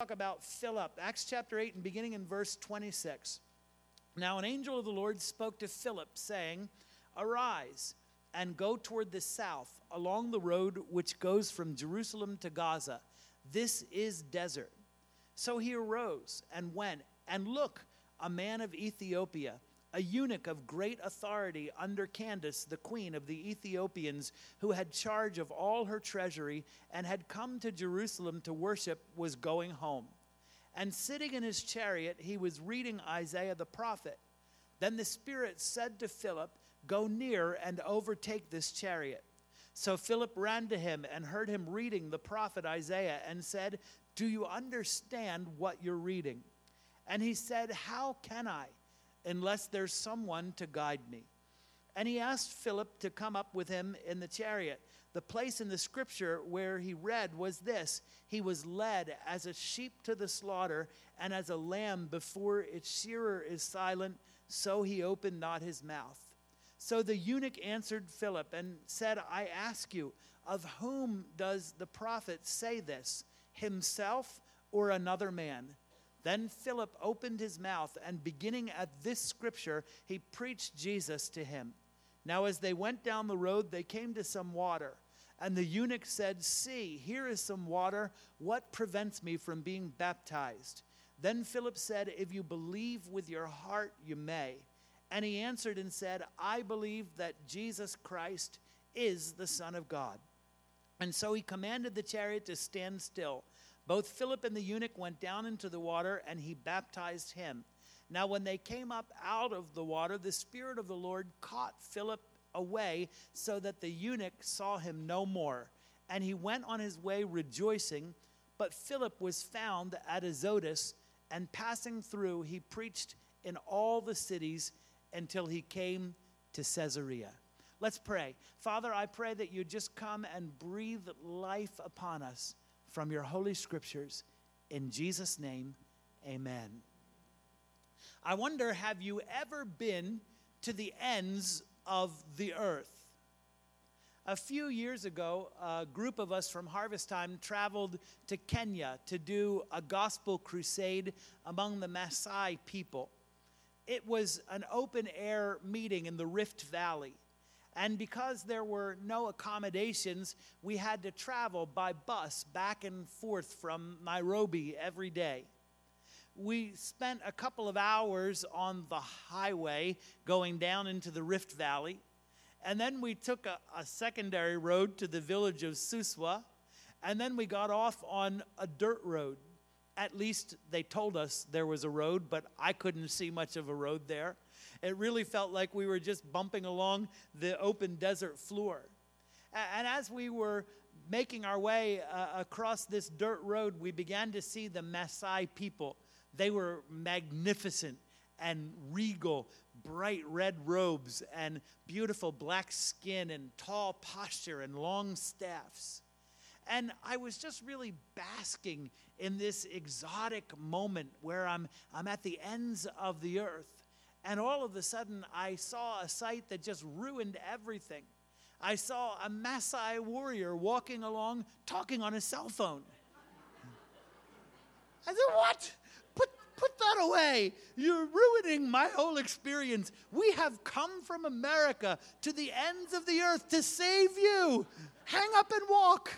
talk about Philip. Acts chapter 8 and beginning in verse 26. Now an angel of the Lord spoke to Philip, saying, Arise and go toward the south, along the road which goes from Jerusalem to Gaza. This is desert. So he arose and went, and look, a man of Ethiopia, a eunuch of great authority under Candace, the queen of the Ethiopians, who had charge of all her treasury and had come to Jerusalem to worship, was going home. And sitting in his chariot, he was reading Isaiah the prophet. Then the Spirit said to Philip, Go near and overtake this chariot. So Philip ran to him and heard him reading the prophet Isaiah and said, Do you understand what you're reading? And he said, How can I, unless there's someone to guide me? And he asked Philip to come up with him in the chariot. The place in the scripture where he read was this: He was led as a sheep to the slaughter, and as a lamb before its shearer is silent, so he opened not his mouth. So the eunuch answered Philip and said, I ask you, of whom does the prophet say this, himself or another man? Then Philip opened his mouth, and beginning at this scripture, he preached Jesus to him. Now as they went down the road, they came to some water. And the eunuch said, See, here is some water. What prevents me from being baptized? Then Philip said, If you believe with your heart, you may. And he answered and said, I believe that Jesus Christ is the Son of God. And so he commanded the chariot to stand still. Both Philip and the eunuch went down into the water, and he baptized him. Now when they came up out of the water, the Spirit of the Lord caught Philip away, so that the eunuch saw him no more. And he went on his way rejoicing. But Philip was found at Azotus, and passing through, he preached in all the cities until he came to Caesarea. Let's pray. Father, I pray that you just come and breathe life upon us from your holy scriptures. In Jesus' name, amen. I wonder, have you ever been to the ends of the earth? A few years ago, a group of us from Harvest Time traveled to Kenya to do a gospel crusade among the Maasai people. It was an open-air meeting in the Rift Valley. And because there were no accommodations, we had to travel by bus back and forth from Nairobi every day. We spent a couple of hours on the highway going down into the Rift Valley. And then we took a secondary road to the village of Suswa. And then we got off on a dirt road. At least they told us there was a road, but I couldn't see much of a road there. It really felt like we were just bumping along the open desert floor. And as we were making our way across this dirt road, we began to see the Maasai people. They were magnificent and regal, bright red robes and beautiful black skin and tall posture and long staffs. And I was just really basking in this exotic moment where I'm at the ends of the earth. And all of a sudden, I saw a sight that just ruined everything. I saw a Maasai warrior walking along, talking on his cell phone. I said, what? Put that away. You're ruining my whole experience. We have come from America to the ends of the earth to save you. Hang up and walk.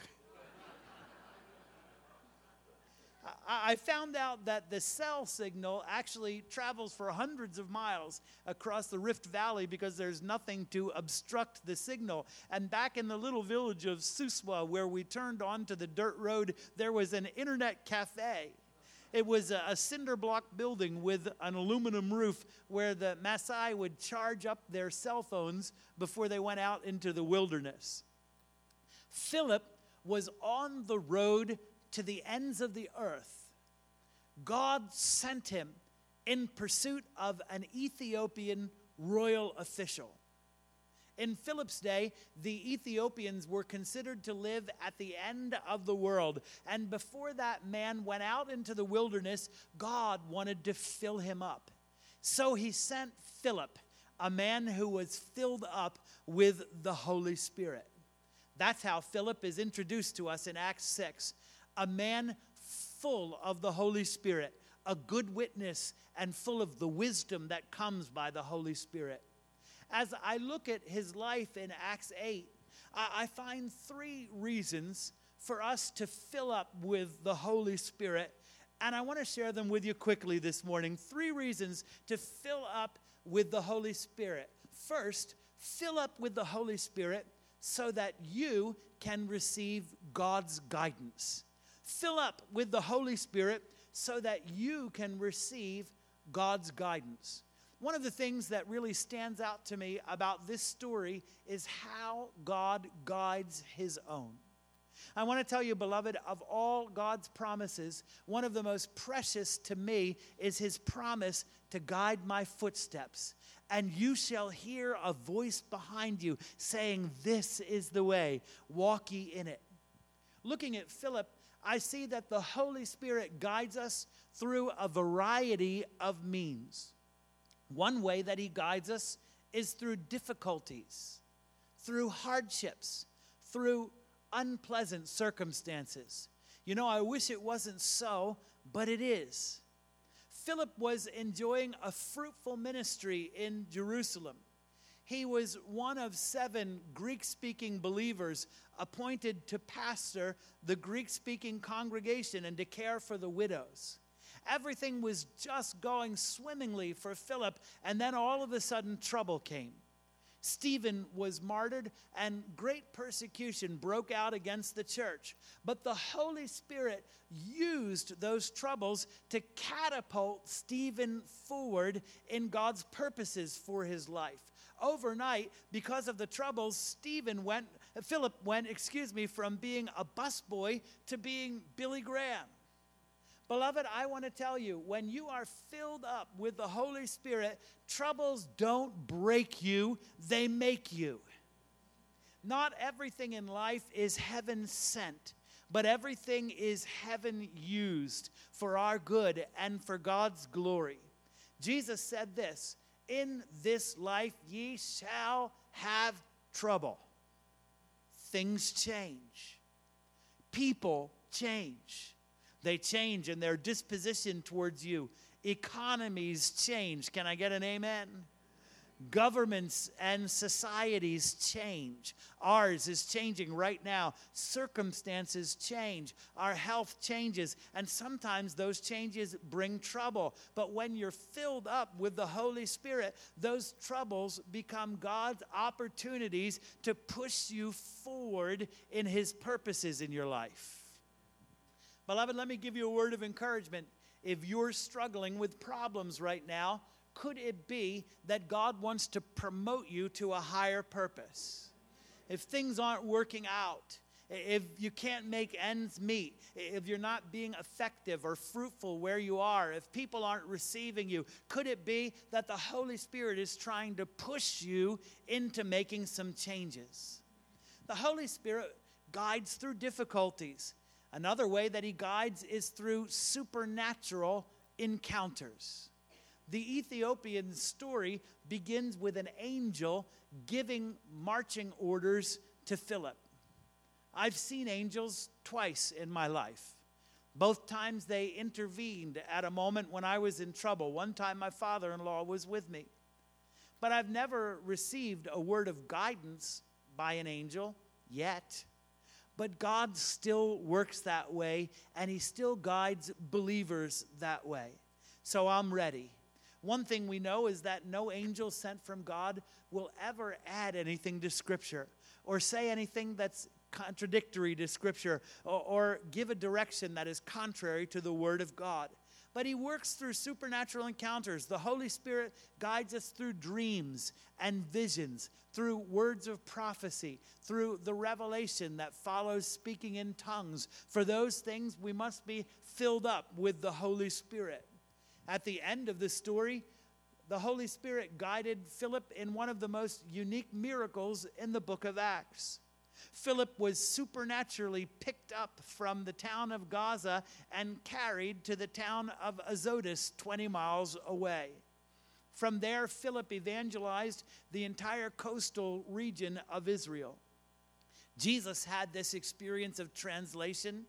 I found out that the cell signal actually travels for hundreds of miles across the Rift Valley because there's nothing to obstruct the signal. And back in the little village of Suswa, where we turned onto the dirt road, there was an internet cafe. It was a cinder block building with an aluminum roof where the Maasai would charge up their cell phones before they went out into the wilderness. Philip was on the road to the ends of the earth. God sent him in pursuit of an Ethiopian royal official. In Philip's day, the Ethiopians were considered to live at the end of the world. And before that man went out into the wilderness, God wanted to fill him up. So he sent Philip, a man who was filled up with the Holy Spirit. That's how Philip is introduced to us in Acts 6. A man full of the Holy Spirit, a good witness, and full of the wisdom that comes by the Holy Spirit. As I look at his life in Acts 8, I find 3 reasons for us to fill up with the Holy Spirit, and I want to share them with you quickly this morning. 3 reasons to fill up with the Holy Spirit. First, fill up with the Holy Spirit so that you can receive God's guidance. Fill up with the Holy Spirit so that you can receive God's guidance. One of the things that really stands out to me about this story is how God guides his own. I want to tell you, beloved, of all God's promises, one of the most precious to me is his promise to guide my footsteps. And you shall hear a voice behind you saying, "This is the way, walk ye in it." Looking at Philip, I see that the Holy Spirit guides us through a variety of means. One way that he guides us is through difficulties, through hardships, through unpleasant circumstances. You know, I wish it wasn't so, but it is. Philip was enjoying a fruitful ministry in Jerusalem. He was one of 7 Greek-speaking believers appointed to pastor the Greek-speaking congregation and to care for the widows. Everything was just going swimmingly for Philip, and then all of a sudden trouble came. Stephen was martyred, and great persecution broke out against the church. But the Holy Spirit used those troubles to catapult Stephen forward in God's purposes for his life. Overnight, because of the troubles, Philip went from being a busboy to being Billy Graham. Beloved, I want to tell you, when you are filled up with the Holy Spirit, troubles don't break you, they make you. Not everything in life is heaven sent, but everything is heaven used for our good and for God's glory. Jesus said this, "In this life ye shall have trouble." Things change. People change. They change in their disposition towards you. Economies change. Can I get an amen? Governments and societies change. Ours is changing right now. Circumstances change. Our health changes. And sometimes those changes bring trouble. But when you're filled up with the Holy Spirit, those troubles become God's opportunities to push you forward in his purposes in your life. Beloved, let me give you a word of encouragement. If you're struggling with problems right now, could it be that God wants to promote you to a higher purpose? If things aren't working out, if you can't make ends meet, if you're not being effective or fruitful where you are, if people aren't receiving you, could it be that the Holy Spirit is trying to push you into making some changes? The Holy Spirit guides through difficulties. Another way that he guides is through supernatural encounters. The Ethiopian story begins with an angel giving marching orders to Philip. I've seen angels twice in my life. Both times they intervened at a moment when I was in trouble. One time my father-in-law was with me. But I've never received a word of guidance by an angel yet. But God still works that way, and he still guides believers that way. So I'm ready. One thing we know is that no angel sent from God will ever add anything to Scripture or say anything that's contradictory to Scripture or give a direction that is contrary to the Word of God. But he works through supernatural encounters. The Holy Spirit guides us through dreams and visions, through words of prophecy, through the revelation that follows speaking in tongues. For those things, we must be filled up with the Holy Spirit. At the end of the story, the Holy Spirit guided Philip in one of the most unique miracles in the book of Acts. Philip was supernaturally picked up from the town of Gaza and carried to the town of Azotus, 20 miles away. From there, Philip evangelized the entire coastal region of Israel. Jesus had this experience of translation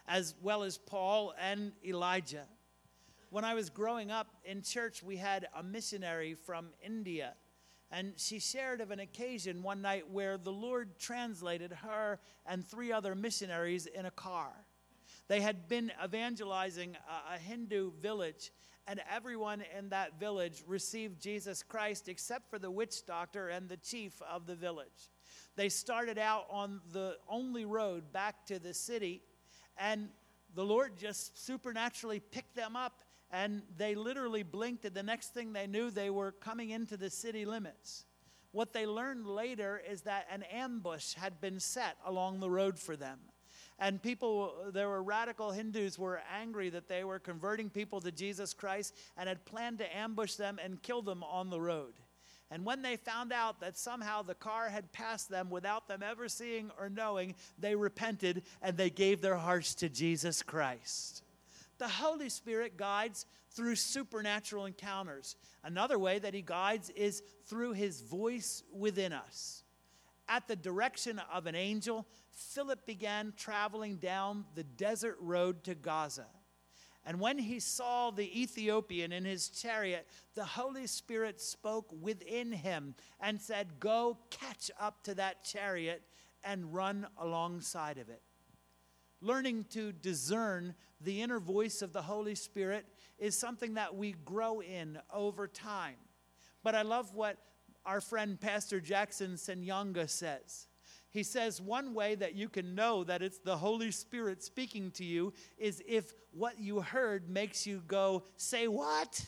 as well as Paul and Elijah. When I was growing up in church, we had a missionary from India, and she shared of an occasion one night where the Lord translated her and 3 other missionaries in a car. They had been evangelizing a Hindu village, and everyone in that village received Jesus Christ except for the witch doctor and the chief of the village. They started out on the only road back to the city, and the Lord just supernaturally picked them up, and they literally blinked, and the next thing they knew, they were coming into the city limits. What they learned later is that an ambush had been set along the road for them. And there were radical Hindus who were angry that they were converting people to Jesus Christ and had planned to ambush them and kill them on the road. And when they found out that somehow the car had passed them without them ever seeing or knowing, they repented and they gave their hearts to Jesus Christ. The Holy Spirit guides through supernatural encounters. Another way that he guides is through his voice within us. At the direction of an angel, Philip began traveling down the desert road to Gaza. And when he saw the Ethiopian in his chariot, the Holy Spirit spoke within him and said, "Go catch up to that chariot and run alongside of it." Learning to discern the inner voice of the Holy Spirit is something that we grow in over time. But I love what our friend Pastor Jackson Senyanga says. He says one way that you can know that it's the Holy Spirit speaking to you is if what you heard makes you go, "Say what?"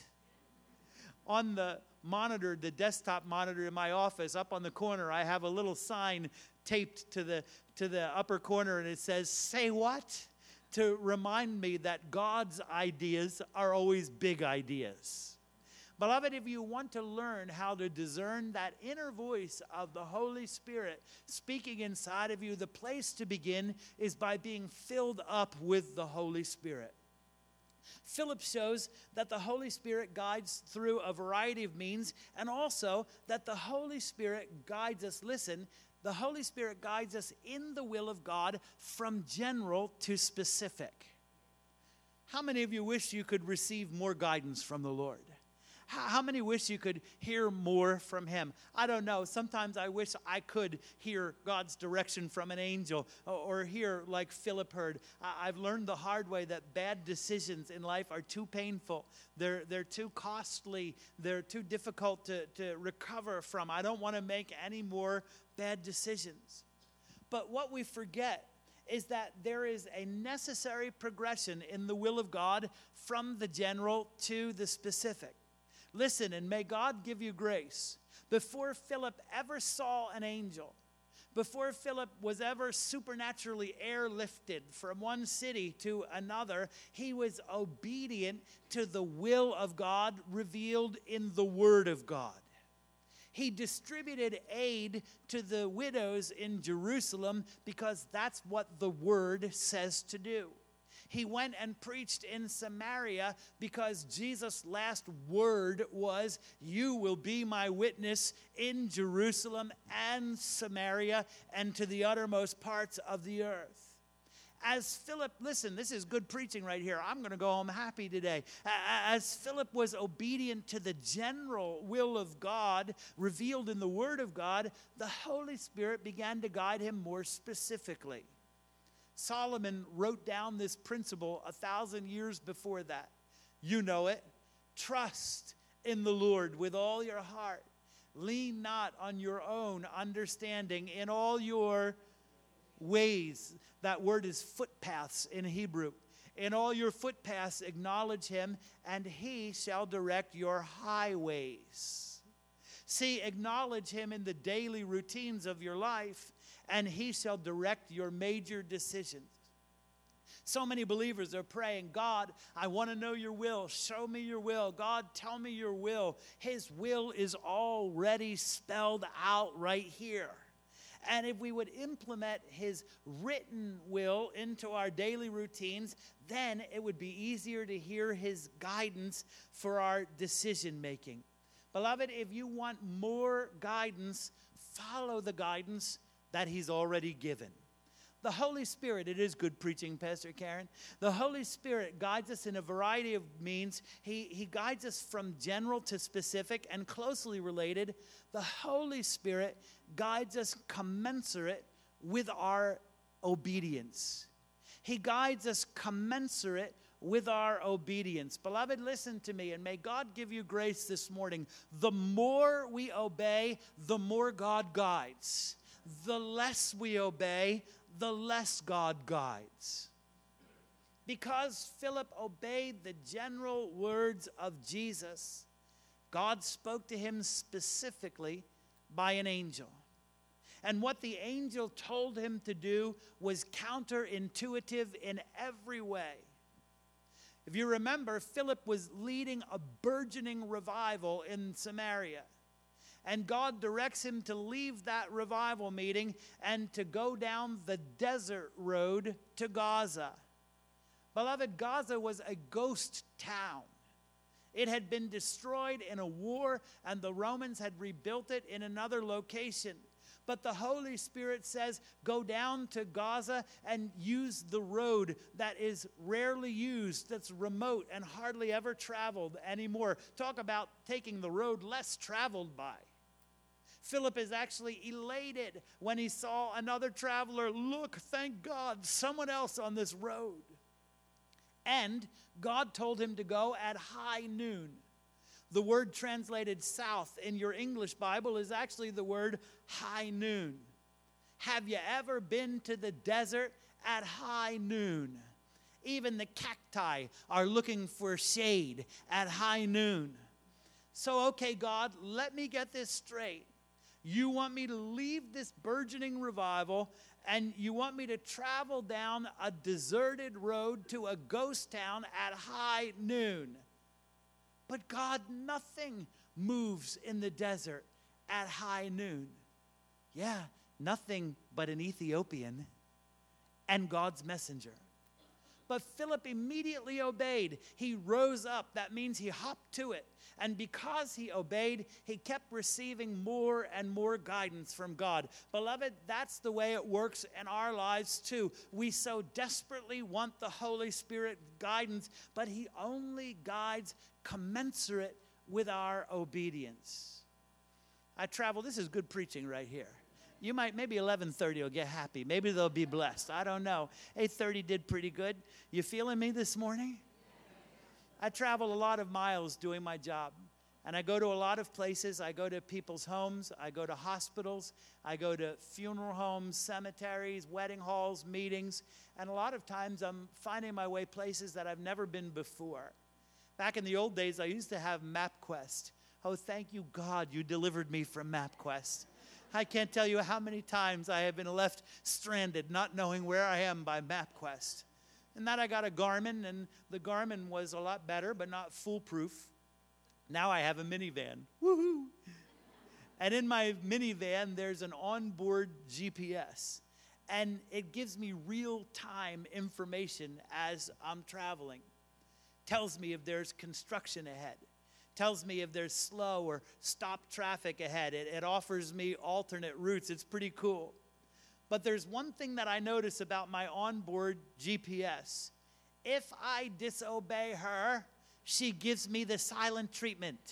On the monitor, the desktop monitor in my office, up on the corner, I have a little sign taped to the upper corner, and it says, "Say what?" to remind me that God's ideas are always big ideas. Beloved, if you want to learn how to discern that inner voice of the Holy Spirit speaking inside of you, the place to begin is by being filled up with the Holy Spirit. Philip shows that the Holy Spirit guides through a variety of means, and also that the Holy Spirit guides us. Listen, the Holy Spirit guides us in the will of God from general to specific. How many of you wish you could receive more guidance from the Lord? How many wish you could hear more from him? I don't know. Sometimes I wish I could hear God's direction from an angel or hear like Philip heard. I've learned the hard way that bad decisions in life are too painful. They're too costly. They're too difficult to recover from. I don't want to make any more bad decisions. But what we forget is that there is a necessary progression in the will of God from the general to the specific. Listen, and may God give you grace. Before Philip ever saw an angel, before Philip was ever supernaturally airlifted from one city to another, he was obedient to the will of God revealed in the Word of God. He distributed aid to the widows in Jerusalem because that's what the Word says to do. He went and preached in Samaria because Jesus' last word was, "You will be my witness in Jerusalem and Samaria and to the uttermost parts of the earth." As Philip, listen, this is good preaching right here. I'm going to go home happy today. As Philip was obedient to the general will of God revealed in the Word of God, the Holy Spirit began to guide him more specifically. Solomon wrote down this principle 1,000 years before that. You know it. Trust in the Lord with all your heart. Lean not on your own understanding in all your ways. That word is footpaths in Hebrew. In all your footpaths acknowledge him, and he shall direct your highways. See, acknowledge him in the daily routines of your life, and he shall direct your major decisions. So many believers are praying, "God, I want to know your will. Show me your will. God, tell me your will." His will is already spelled out right here. And if we would implement his written will into our daily routines, then it would be easier to hear his guidance for our decision making. Beloved, if you want more guidance, follow the guidance that he's already given. The Holy Spirit, it is good preaching, Pastor Karen. The Holy Spirit guides us in a variety of means. He guides us from general to specific and closely related. The Holy Spirit guides us commensurate with our obedience. He guides us commensurate with our obedience. Beloved, listen to me, and may God give you grace this morning. The more we obey, the more God guides. The less we obey, the less God guides. Because Philip obeyed the general words of Jesus, God spoke to him specifically by an angel. And what the angel told him to do was counterintuitive in every way. If you remember, Philip was leading a burgeoning revival in Samaria. And God directs him to leave that revival meeting and to go down the desert road to Gaza. Beloved, Gaza was a ghost town. It had been destroyed in a war, and the Romans had rebuilt it in another location. But the Holy Spirit says, go down to Gaza and use the road that is rarely used, that's remote and hardly ever traveled anymore. Talk about taking the road less traveled by. Philip is actually elated when he saw another traveler. Look, thank God, someone else on this road. And God told him to go at high noon. The word translated south in your English Bible is actually the word high noon. Have you ever been to the desert at high noon? Even the cacti are looking for shade at high noon. So, okay, God, let me get this straight. You want me to leave this burgeoning revival, and you want me to travel down a deserted road to a ghost town at high noon. But God, nothing moves in the desert at high noon. Yeah, nothing but an Ethiopian and God's messenger. But Philip immediately obeyed. He rose up. That means he hopped to it. And because he obeyed, he kept receiving more and more guidance from God. Beloved, that's the way it works in our lives too. We so desperately want the Holy Spirit guidance, but he only guides commensurate with our obedience. I travel. This is good preaching right here. You might, maybe 11:30 will get happy. Maybe they'll be blessed. I don't know. 8:30 did pretty good. You feeling me this morning? I travel a lot of miles doing my job. And I go to a lot of places. I go to people's homes. I go to hospitals. I go to funeral homes, cemeteries, wedding halls, meetings. And a lot of times I'm finding my way places that I've never been before. Back in the old days, I used to have MapQuest. Oh, thank you, God, you delivered me from MapQuest. I can't tell you how many times I have been left stranded, not knowing where I am by MapQuest. And then I got a Garmin, and the Garmin was a lot better, but not foolproof. Now I have a minivan. Woohoo! And in my minivan, there's an onboard GPS. And it gives me real-time information as I'm traveling. Tells me if there's construction ahead. Tells me if there's slow or stop traffic ahead. It offers me alternate routes. It's pretty cool. But there's one thing that I notice about my onboard GPS. If I disobey her, she gives me the silent treatment.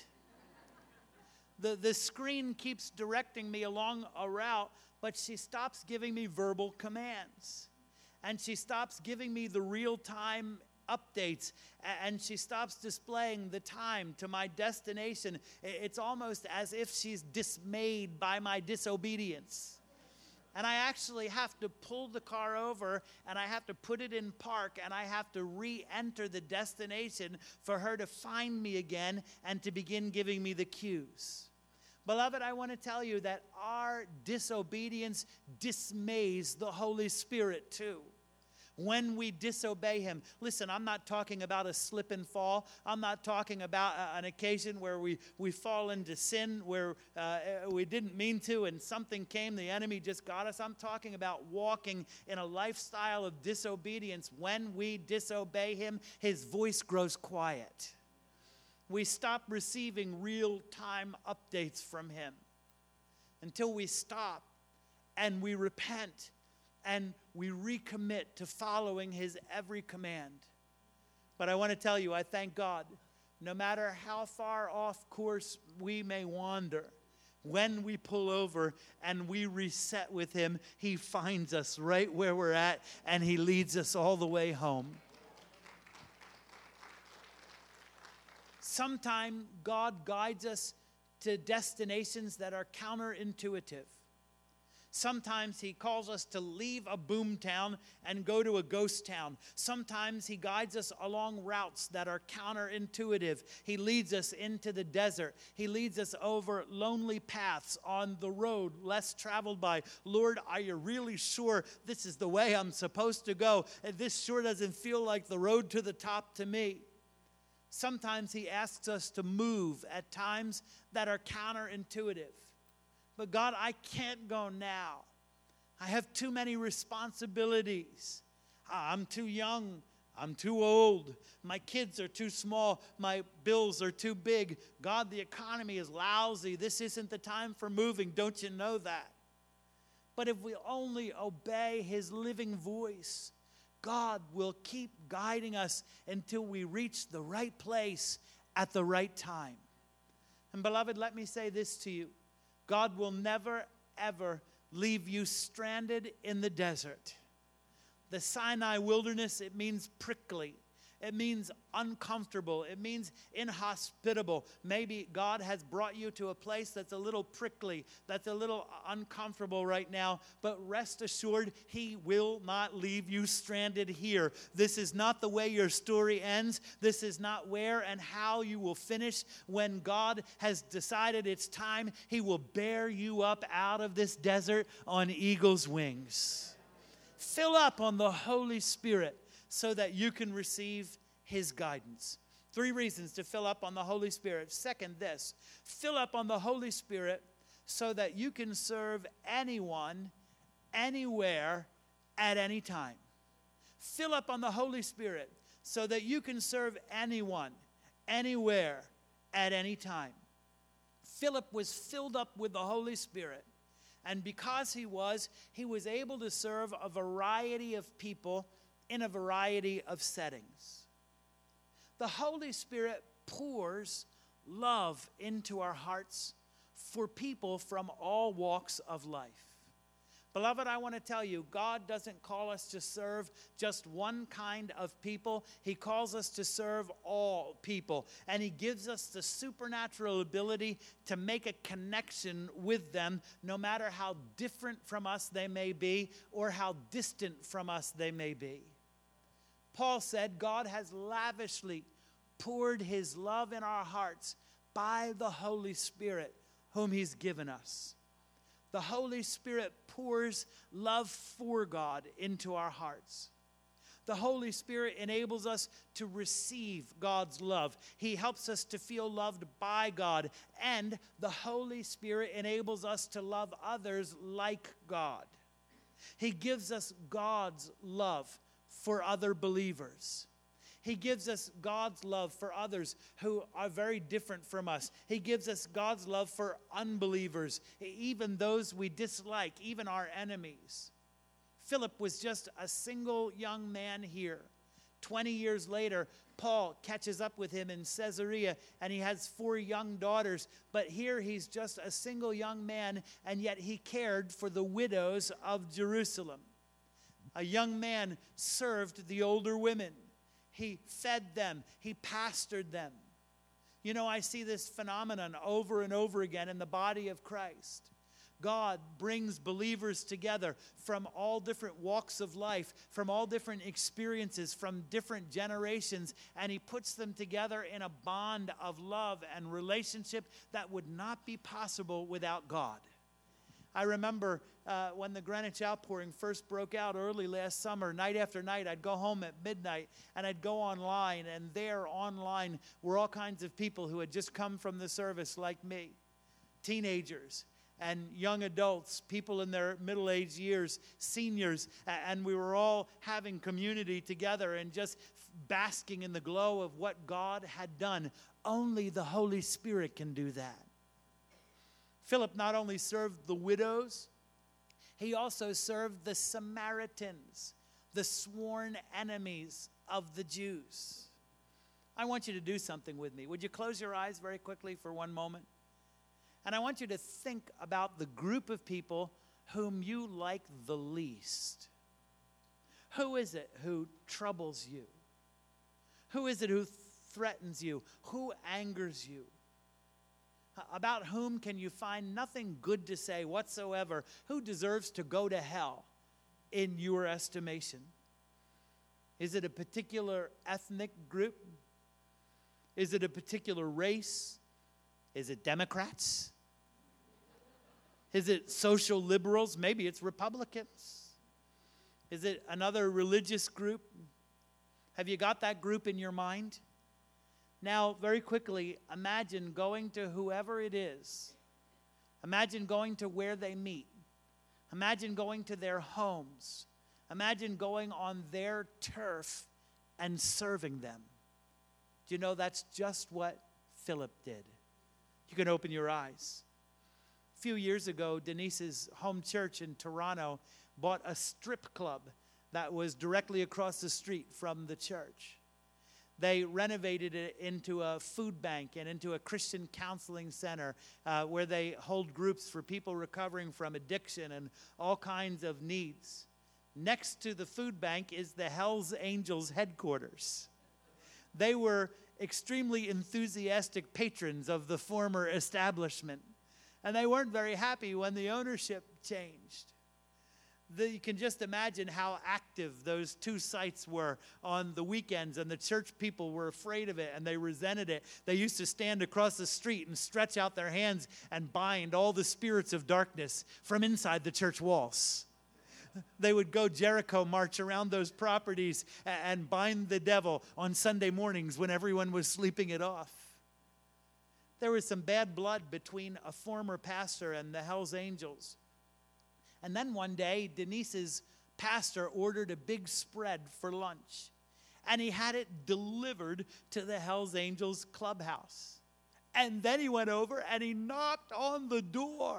The screen keeps directing me along a route, but she stops giving me verbal commands. And she stops giving me the real-time updates, and she stops displaying the time to my destination. It's almost as if she's dismayed by my disobedience. And I actually have to pull the car over, and I have to put it in park, and I have to re-enter the destination for her to find me again and to begin giving me the cues. Beloved, I want to tell you that our disobedience dismays the Holy Spirit too. When we disobey him. Listen, I'm not talking about a slip and fall. I'm not talking about an occasion where we fall into sin, where we didn't mean to and something came, the enemy just got us. I'm talking about walking in a lifestyle of disobedience. When we disobey him, his voice grows quiet. We stop receiving real-time updates from him until we stop and we repent and we recommit to following his every command. But I want to tell you, I thank God, no matter how far off course we may wander, when we pull over and we reset with him, he finds us right where we're at, and he leads us all the way home. Sometimes God guides us to destinations that are counterintuitive. Sometimes he calls us to leave a boom town and go to a ghost town. Sometimes he guides us along routes that are counterintuitive. He leads us into the desert. He leads us over lonely paths on the road less traveled by. Lord, are you really sure this is the way I'm supposed to go? This sure doesn't feel like the road to the top to me. Sometimes he asks us to move at times that are counterintuitive. But God, I can't go now. I have too many responsibilities. I'm too young. I'm too old. My kids are too small. My bills are too big. God, the economy is lousy. This isn't the time for moving. Don't you know that? But if we only obey his living voice, God will keep guiding us until we reach the right place at the right time. And beloved, let me say this to you. God will never, ever leave you stranded in the desert. The Sinai wilderness, it means prickly. It means uncomfortable. It means inhospitable. Maybe God has brought you to a place that's a little prickly, that's a little uncomfortable right now. But rest assured, he will not leave you stranded here. This is not the way your story ends. This is not where and how you will finish. When God has decided it's time, he will bear you up out of this desert on eagle's wings. Fill up on the Holy Spirit so that you can receive his guidance. 3 reasons to fill up on the Holy Spirit. Second, this. Fill up on the Holy Spirit so that you can serve anyone, anywhere, at any time. Fill up on the Holy Spirit so that you can serve anyone, anywhere, at any time. Philip was filled up with the Holy Spirit. And because he was able to serve a variety of people in a variety of settings. The Holy Spirit pours love into our hearts for people from all walks of life. Beloved, I want to tell you, God doesn't call us to serve just one kind of people. He calls us to serve all people. And he gives us the supernatural ability to make a connection with them, no matter how different from us they may be or how distant from us they may be. Paul said, God has lavishly poured his love in our hearts by the Holy Spirit, whom he's given us. The Holy Spirit pours love for God into our hearts. The Holy Spirit enables us to receive God's love. He helps us to feel loved by God. And the Holy Spirit enables us to love others like God. He gives us God's love for other believers. He gives us God's love for others who are very different from us. He gives us God's love for unbelievers, even those we dislike, even our enemies. Philip was just a single young man here. 20 years later, Paul catches up with him in Caesarea, and he has 4 young daughters. But here he's just a single young man, and yet he cared for the widows of Jerusalem. A young man served the older women. He fed them. He pastored them. You know, I see this phenomenon over and over again in the body of Christ. God brings believers together from all different walks of life, from all different experiences, from different generations, and he puts them together in a bond of love and relationship that would not be possible without God. I remember when the Greenwich outpouring first broke out early last summer, night after night, I'd go home at midnight and I'd go online, and there online were all kinds of people who had just come from the service like me, teenagers and young adults, people in their middle-aged years, seniors, and we were all having community together and just basking in the glow of what God had done. Only the Holy Spirit can do that. Philip not only served the widows, He also served the Samaritans, the sworn enemies of the Jews. I want you to do something with me. Would you close your eyes very quickly for one moment? And I want you to think about the group of people whom you like the least. Who is it who troubles you? Who is it who threatens you? Who angers you? About whom can you find nothing good to say whatsoever? Who deserves to go to hell in your estimation? Is it a particular ethnic group? Is it a particular race? Is it Democrats? Is it social liberals? Maybe it's Republicans. Is it another religious group? Have you got that group in your mind? Now, very quickly, imagine going to whoever it is. Imagine going to where they meet. Imagine going to their homes. Imagine going on their turf and serving them. Do you know that's just what Philip did? You can open your eyes. A few years ago, Denise's home church in Toronto bought a strip club that was directly across the street from the church. They renovated it into a food bank and into a Christian counseling center where they hold groups for people recovering from addiction and all kinds of needs. Next to the food bank is the Hells Angels headquarters. They were extremely enthusiastic patrons of the former establishment, and they weren't very happy when the ownership changed. You can just imagine how active those two sites were on the weekends, and the church people were afraid of it, and they resented it. They used to stand across the street and stretch out their hands and bind all the spirits of darkness from inside the church walls. They would go Jericho march around those properties and bind the devil on Sunday mornings when everyone was sleeping it off. There was some bad blood between a former pastor and the Hells Angels. And then one day, Denise's pastor ordered a big spread for lunch. And he had it delivered to the Hells Angels clubhouse. And then he went over and he knocked on the door.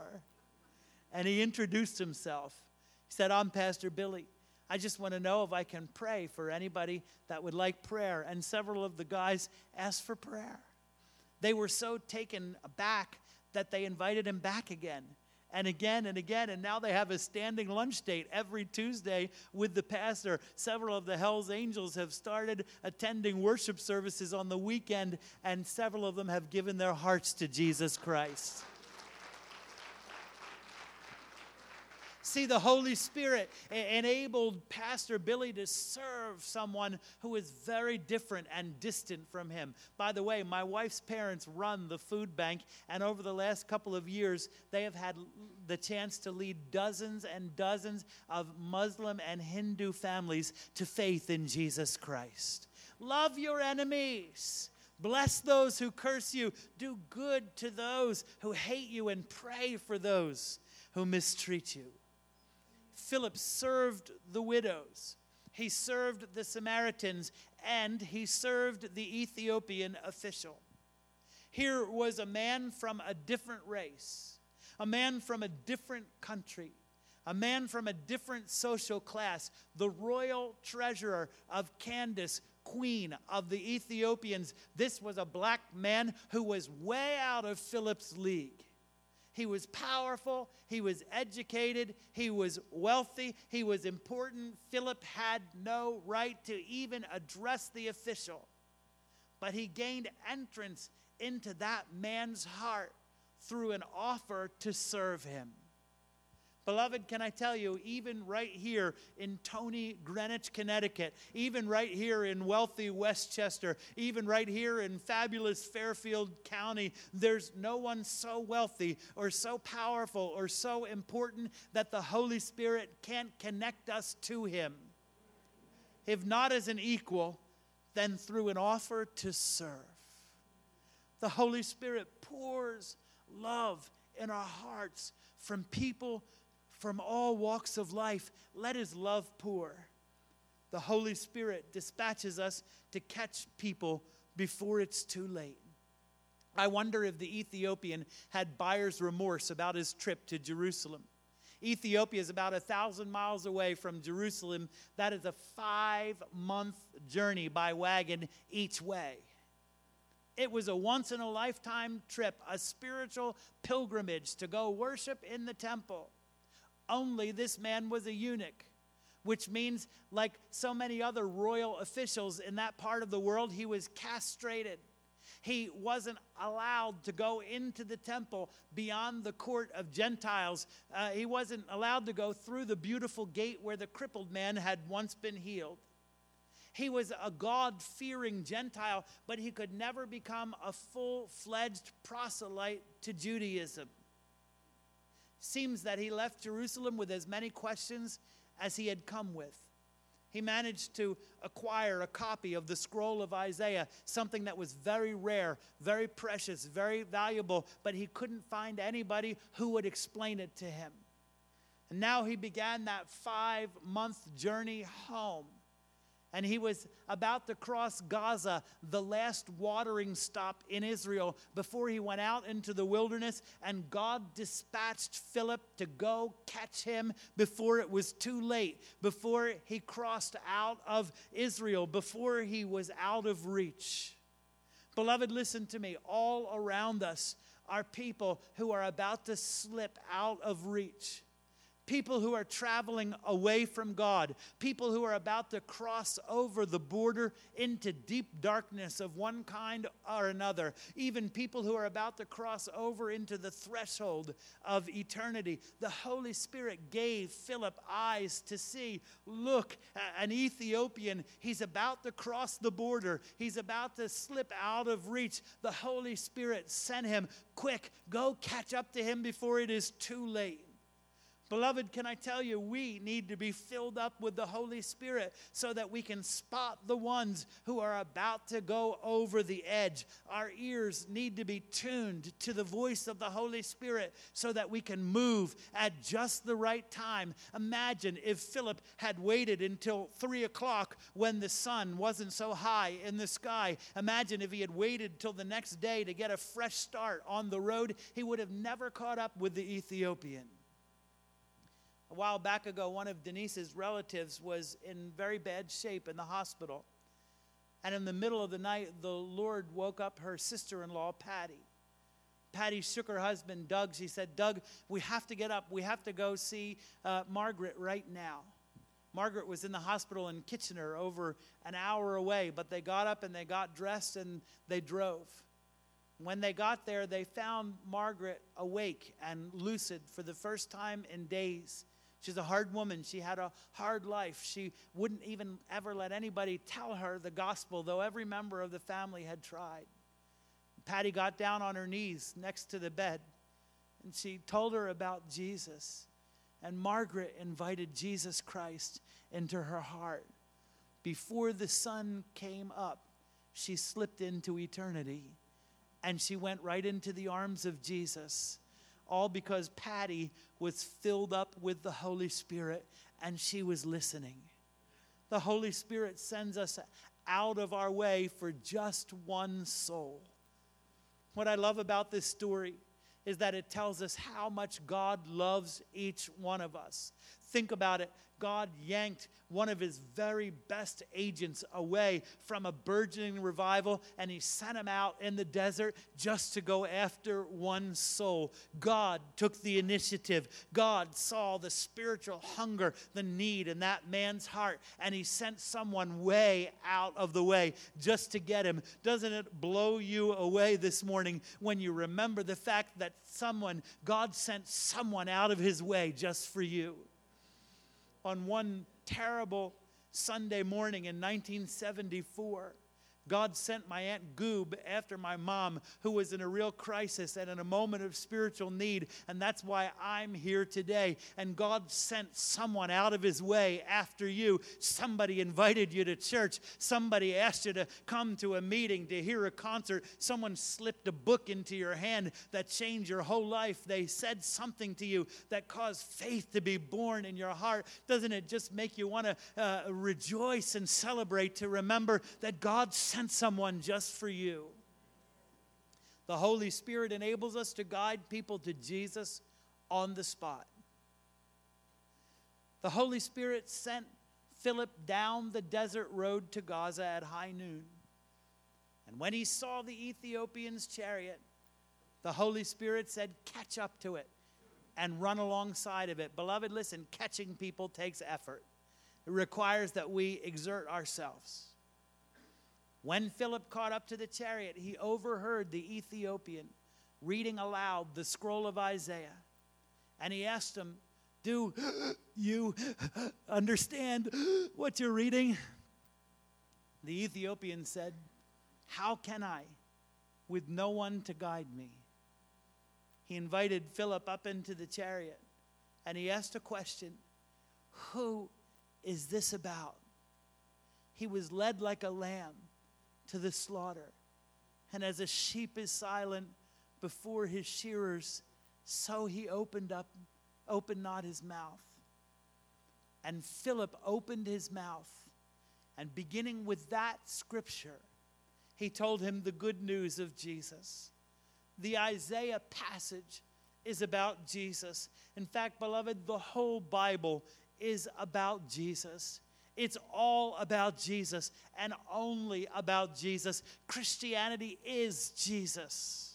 And he introduced himself. He said, "I'm Pastor Billy. I just want to know if I can pray for anybody that would like prayer." And several of the guys asked for prayer. They were so taken aback that they invited him back again. And again and again, and now they have a standing lunch date every Tuesday with the pastor. Several of the Hells Angels have started attending worship services on the weekend, and several of them have given their hearts to Jesus Christ. See, the Holy Spirit enabled Pastor Billy to serve someone who is very different and distant from him. By the way, my wife's parents run the food bank, and over the last couple of years, they have had the chance to lead dozens and dozens of Muslim and Hindu families to faith in Jesus Christ. Love your enemies. Bless those who curse you. Do good to those who hate you, and pray for those who mistreat you. Philip served the widows. He served the Samaritans, and he served the Ethiopian official. Here was a man from a different race, a man from a different country, a man from a different social class, the royal treasurer of Candace, queen of the Ethiopians. This was a black man who was way out of Philip's league. He was powerful, he was educated, he was wealthy, he was important. Philip had no right to even address the official. But he gained entrance into that man's heart through an offer to serve him. Beloved, can I tell you, even right here in Tony, Greenwich, Connecticut, even right here in wealthy Westchester, even right here in fabulous Fairfield County, there's no one so wealthy or so powerful or so important that the Holy Spirit can't connect us to him. If not as an equal, then through an offer to serve. The Holy Spirit pours love in our hearts from people from all walks of life. Let his love pour. The Holy Spirit dispatches us to catch people before it's too late. I wonder if the Ethiopian had buyer's remorse about his trip to Jerusalem. Ethiopia is about 1,000 miles away from Jerusalem. That is a 5-month journey by wagon each way. It was a once-in-a-lifetime trip, a spiritual pilgrimage to go worship in the temple. Only this man was a eunuch, which means, like so many other royal officials in that part of the world, he was castrated. He wasn't allowed to go into the temple beyond the court of Gentiles. He wasn't allowed to go through the beautiful gate where the crippled man had once been healed. He was a God-fearing Gentile, but he could never become a full-fledged proselyte to Judaism. Seems that he left Jerusalem with as many questions as he had come with. He managed to acquire a copy of the scroll of Isaiah, something that was very rare, very precious, very valuable, but he couldn't find anybody who would explain it to him. And now he began that 5-month journey home. And he was about to cross Gaza, the last watering stop in Israel, before he went out into the wilderness. And God dispatched Philip to go catch him before it was too late, before he crossed out of Israel, before he was out of reach. Beloved, listen to me. All around us are people who are about to slip out of reach. People who are traveling away from God. People who are about to cross over the border into deep darkness of one kind or another. Even people who are about to cross over into the threshold of eternity. The Holy Spirit gave Philip eyes to see. Look, an Ethiopian, he's about to cross the border. He's about to slip out of reach. The Holy Spirit sent him. Quick, go catch up to him before it is too late. Beloved, can I tell you, we need to be filled up with the Holy Spirit so that we can spot the ones who are about to go over the edge. Our ears need to be tuned to the voice of the Holy Spirit so that we can move at just the right time. Imagine if Philip had waited until 3 o'clock when the sun wasn't so high in the sky. Imagine if he had waited till the next day to get a fresh start on the road. He would have never caught up with the Ethiopian. A while back ago, one of Denise's relatives was in very bad shape in the hospital. And in the middle of the night, the Lord woke up her sister-in-law, Patty. Patty shook her husband, Doug. She said, Doug, we have to get up. We have to go see Margaret right now. Margaret was in the hospital in Kitchener, over an hour away. But they got up and they got dressed and they drove. When they got there, they found Margaret awake and lucid for the first time in days. She's a hard woman. She had a hard life. She wouldn't even ever let anybody tell her the gospel, though every member of the family had tried. Patty got down on her knees next to the bed, and she told her about Jesus. And Margaret invited Jesus Christ into her heart. Before the sun came up, she slipped into eternity, and she went right into the arms of Jesus. All because Patty was filled up with the Holy Spirit and she was listening. The Holy Spirit sends us out of our way for just one soul. What I love about this story is that it tells us how much God loves each one of us. Think about it. God yanked one of his very best agents away from a burgeoning revival, and he sent him out in the desert just to go after one soul. God took the initiative. God saw the spiritual hunger, the need in that man's heart, and he sent someone way out of the way just to get him. Doesn't it blow you away this morning when you remember the fact that God sent someone out of his way just for you? On one terrible Sunday morning in 1974, God sent my Aunt Goob after my mom, who was in a real crisis and in a moment of spiritual need. And that's why I'm here today. And God sent someone out of his way after you. Somebody invited you to church. Somebody asked you to come to a meeting, to hear a concert. Someone slipped a book into your hand that changed your whole life. They said something to you that caused faith to be born in your heart. Doesn't it just make you want to rejoice and celebrate, to remember that God sent someone just for you? The Holy Spirit enables us to guide people to Jesus on the spot. The Holy Spirit sent Philip down the desert road to Gaza at high noon. And when he saw the Ethiopian's chariot, the Holy Spirit said, catch up to it and run alongside of it. Beloved, listen, catching people takes effort. It requires that we exert ourselves. When Philip caught up to the chariot, he overheard the Ethiopian reading aloud the scroll of Isaiah. And he asked him, do you understand what you're reading? The Ethiopian said, how can I, with no one to guide me? He invited Philip up into the chariot, and he asked a question, who is this about? He was led like a lamb to the slaughter, and as a sheep is silent before his shearers, so he opened not his mouth. And Philip opened his mouth, and beginning with that scripture, he told him the good news of Jesus. The Isaiah passage is about Jesus. In fact, beloved, the whole Bible is about Jesus. It's all about Jesus and only about Jesus. Christianity is Jesus.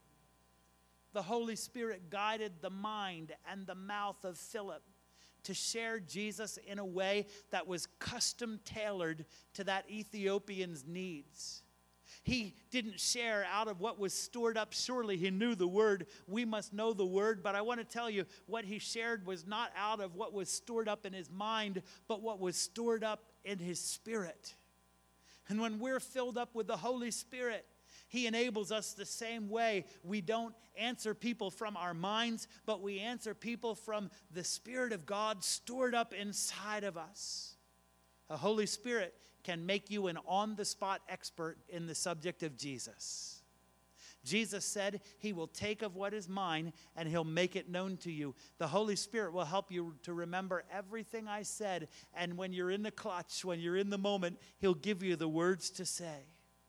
The Holy Spirit guided the mind and the mouth of Philip to share Jesus in a way that was custom tailored to that Ethiopian's needs. He didn't share out of what was stored up. Surely he knew the word. We must know the word. But I want to tell you, what he shared was not out of what was stored up in his mind, but what was stored up in his spirit. And when we're filled up with the Holy Spirit, he enables us the same way. We don't answer people from our minds, but we answer people from the Spirit of God stored up inside of us. The Holy Spirit can make you an on-the-spot expert in the subject of Jesus. Jesus said he will take of what is mine and he'll make it known to you. The Holy Spirit will help you to remember everything I said, and when you're in the clutch, when you're in the moment, he'll give you the words to say.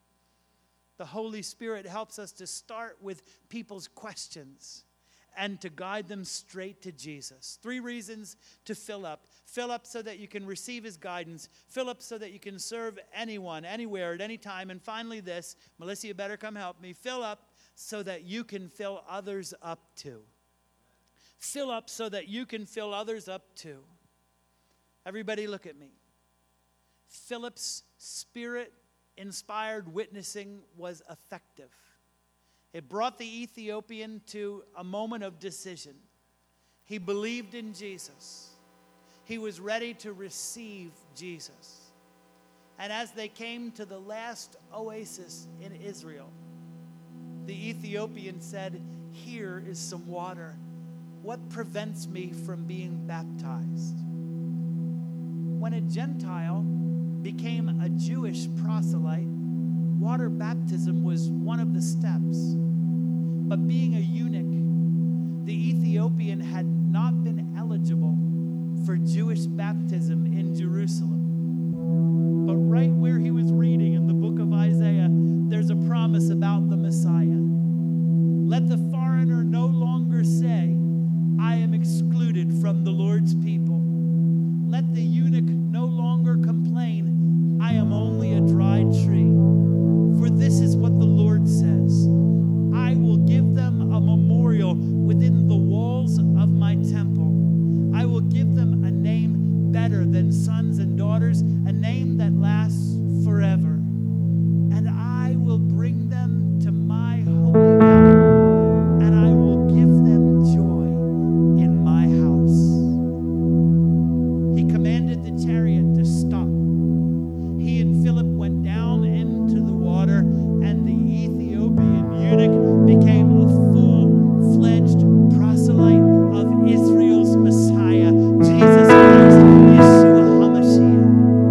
The Holy Spirit helps us to start with people's questions and to guide them straight to Jesus. 3 reasons to fill up. Fill up so that you can receive his guidance. Fill up so that you can serve anyone, anywhere, at any time. And finally this, Melissa, you better come help me. Fill up so that you can fill others up too. Fill up so that you can fill others up too. Everybody look at me. Philip's Spirit-inspired witnessing was effective. It brought the Ethiopian to a moment of decision. He believed in Jesus. He was ready to receive Jesus. And as they came to the last oasis in Israel, the Ethiopian said, here is some water. What prevents me from being baptized? When a Gentile became a Jewish proselyte, water baptism was one of the steps. But being a eunuch, the Ethiopian had not been eligible for Jewish baptism in Jerusalem. But right where he was reading in the book of Isaiah, there's a promise about the Messiah. Let the foreigner no longer say, I am excluded from the Lord's people. Let the eunuch no longer complain, I am only a dried tree. For this is what the Lord says, I will give them a memorial within the walls of my temple. I will give them a name better than sons and daughters, a name that lasts forever. And I will bring them to my holy mountain, and I will give them joy in my house. He commanded the chariot to stop. He and Philip went down into the water, and the Ethiopian eunuch became a full-fledged proselyte of Israel's Messiah, Jesus Christ, Yeshua HaMashiach.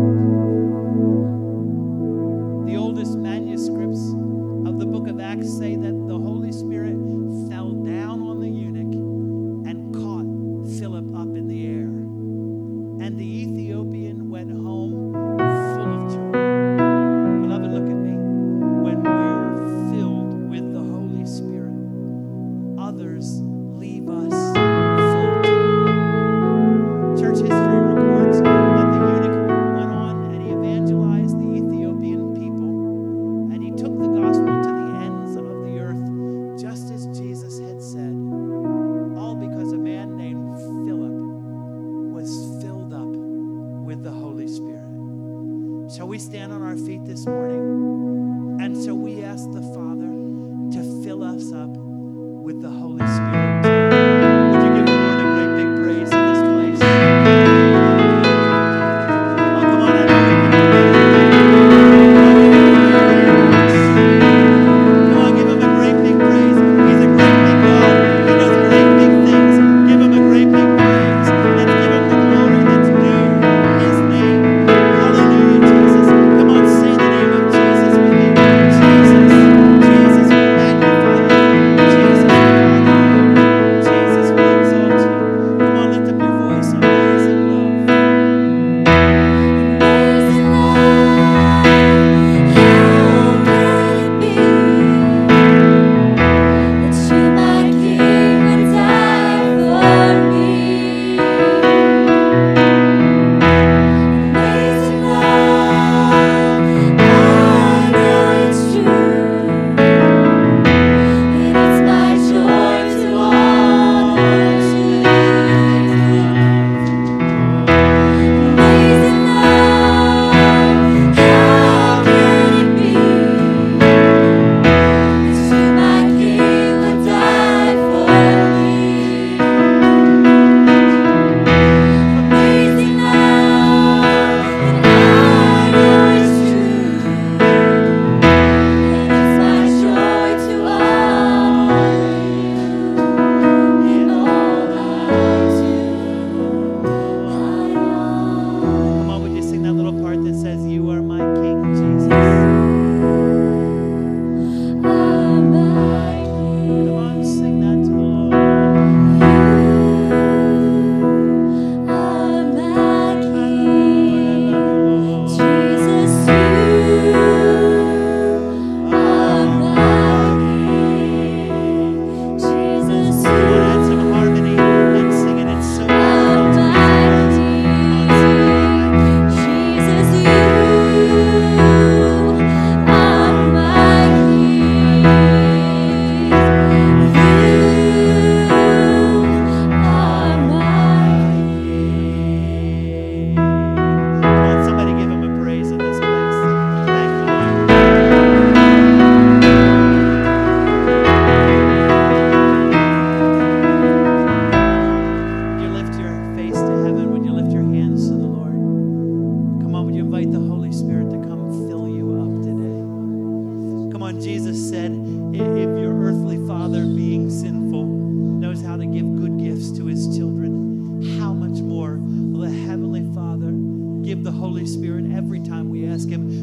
The oldest manuscripts of the book of Acts say that the Holy Spirit fell down on the eunuch and caught Philip up in the air. And the Ethiopian went home full of joy. Beloved, look at me. When we're filled with the Holy Spirit, others leave us full of joy. Church history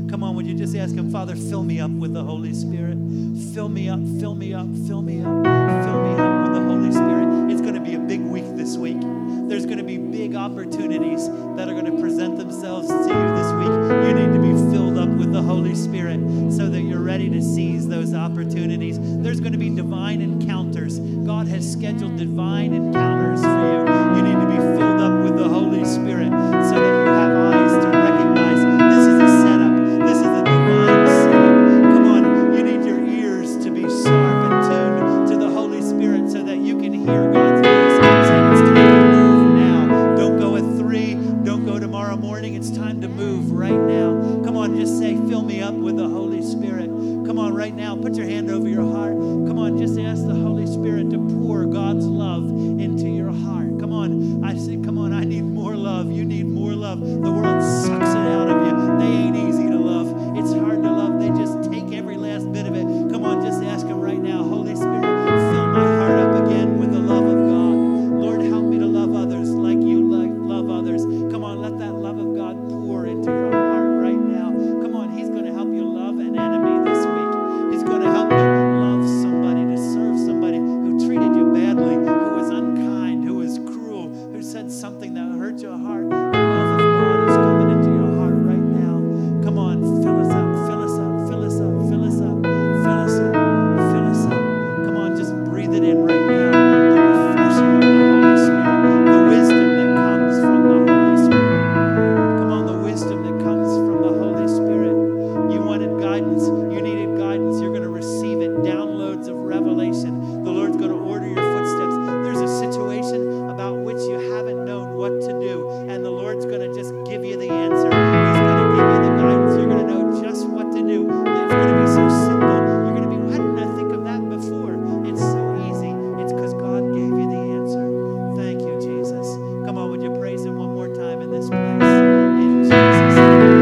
Come on, would you just ask him, Father, fill me up with the Holy Spirit. Fill me up, fill me up, fill me up, fill me up with the Holy Spirit. It's going to be a big week this week. There's going to be big opportunities that are going to present themselves to you this week. You need to be filled up with the Holy Spirit so that you're ready to seize those opportunities. There's going to be divine encounters. God has scheduled divine encounters for you. You need to be filled up with the Holy Spirit so that you have eyes to recognize this is a setup. This is a divine setup. Come on, you need your ears to be sharp and tuned to the Holy Spirit so that you can hear God's voice saying it's time to move now. Don't go at 3. Don't go tomorrow morning. It's time to move right now. Come on, just say, fill me up with the Holy Spirit. Come on, right now, put your hand over your heart. Come on, just ask the Holy Spirit to pour God's love into your heart. Come on, I say, come on, I need more love. You need more love. The world sucks it out of you. They ain't easy to love. It's hard to love. They just take every last bit of it. Come on, just ask him right now, Holy Spirit, fill my heart up again with the love of God. Lord, help me to love others like you love others. Come on, let that love of God pour into your heart right now. Come on, he's going to help you love an enemy this week. He's going to help you love somebody, to serve somebody who treated you badly, who was unkind, who was cruel, who said something that hurt your heart. The love of God is coming into your heart right now. Come on, fill us up, fill us up, fill us up, fill us up, fill us up, fill us up. Come on, just breathe it in right now. The refreshing of the Holy Spirit, the wisdom that comes from the Holy Spirit. Come on, the wisdom that comes from the Holy Spirit. You wanted guidance, you needed guidance, you're going to receive it. Downloads of revelation. The Lord's going to order your footsteps. There's a situation about which you haven't known what to do, and the Lord's going to just give you the answer. He's going to give you the guidance. You're going to know just what to do. It's going to be so simple. You're going to be, why didn't I think of that before? It's so easy. It's because God gave you the answer. Thank you, Jesus. Come on, would you praise him one more time in this place? In Jesus' name.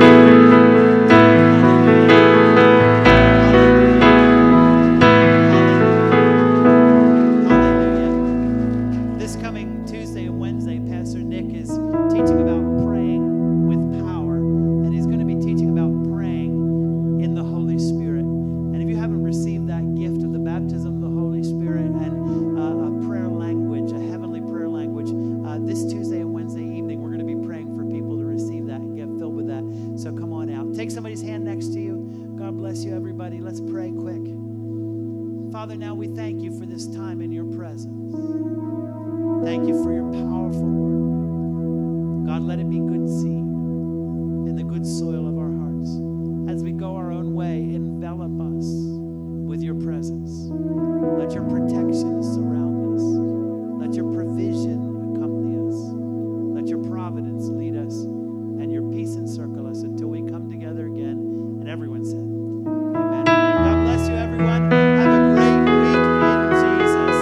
Hallelujah. This coming Tuesday and Wednesday, Pastor Nick is teaching about praying with power, and he's going to be teaching about praying in the Holy Spirit. And if you haven't received that gift of the baptism of the Holy Spirit and a prayer language, a heavenly prayer language, this Tuesday and Wednesday evening, we're going to be praying for people to receive that and get filled with that. So come on out. Take somebody's hand next to you. God bless you, everybody. Let's pray quick. Father, now we thank you for this time in your presence. Thank you for your powerful word. God, let it be good seed in the good soil of our hearts. As we go our own way, envelop us with your presence. Let your protection surround us. Let your provision accompany us. Let your providence lead us, and your peace encircle us until we come together again. And everyone said, amen. God bless you, everyone. Have a great week in Jesus.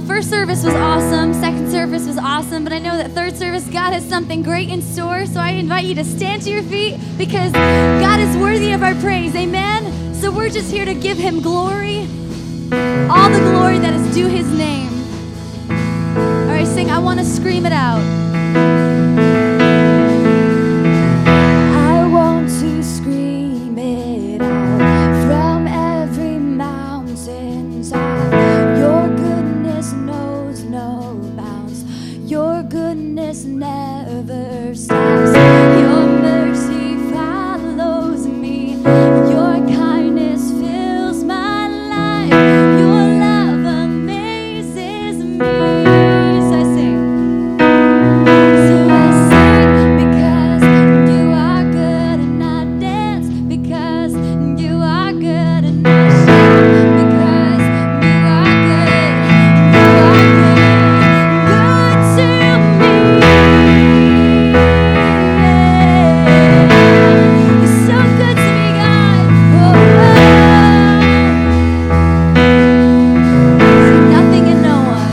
first service was awesome, second service was awesome, but I know that third service, God has something great in store, so I invite you to stand to your feet because God is worthy of our praise, amen? So we're just here to give him glory, all the glory that is due his name. All right, sing, I want to scream it out. I want to scream it out from every mountainside. Your goodness knows no bounds. Your goodness never stops. Your mercy follows me. Your kindness fills my life. Your love amazes me. So I sing. So I sing because you are good, and I dance because you are good, and I shout because you are good. You are good to me. You're so good to me, God. See, nothing and no one.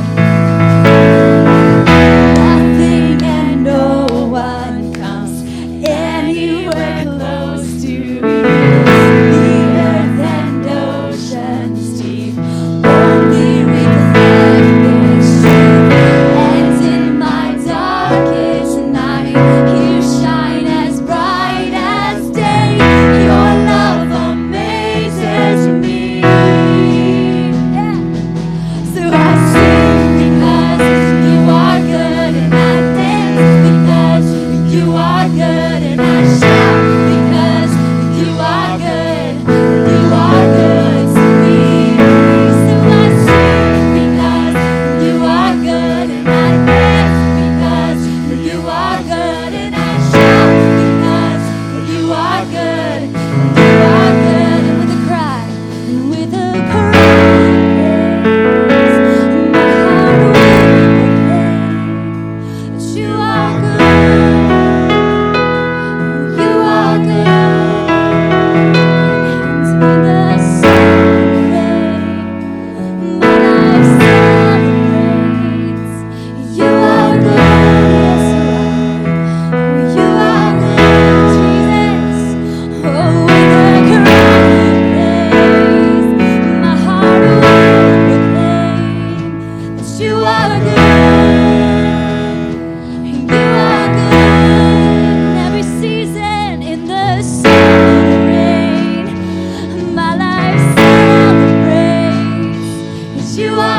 Nothing and no one comes anywhere close to you. The earth and oceans deep only reflect this truth. And in my darkest night, you shine as bright as day. Your love amazes me. Yeah. So I sing because you are good, and I dance because you are good, and I shout because you are good to me. So I sing because you are good, and I dance because you are good, and I shout because you are good, and with a cry, and with a praise, my heart will proclaim that you are good, you are good, and in the sun rain, my life celebrates. You are good, yes you are good, Jesus. Oh, with a cry of praise, my heart will proclaim that you are good. You are good in every season, in the sun or rain. My life celebrates that you are